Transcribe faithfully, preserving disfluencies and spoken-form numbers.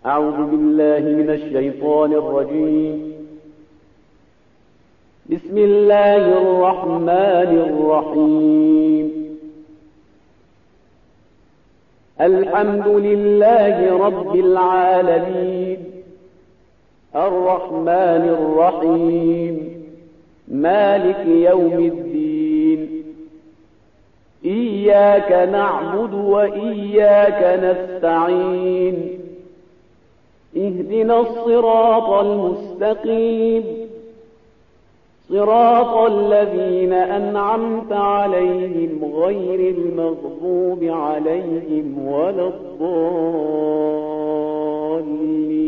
أعوذ بالله من الشيطان الرجيم. بسم الله الرحمن الرحيم. الحمد لله رب العالمين، الرحمن الرحيم، مالك يوم الدين. إياك نعبد وإياك نستعين. اهدنا الصراط المستقيم، صراط الذين أنعمت عليهم غير المغضوب عليهم ولا الضالين.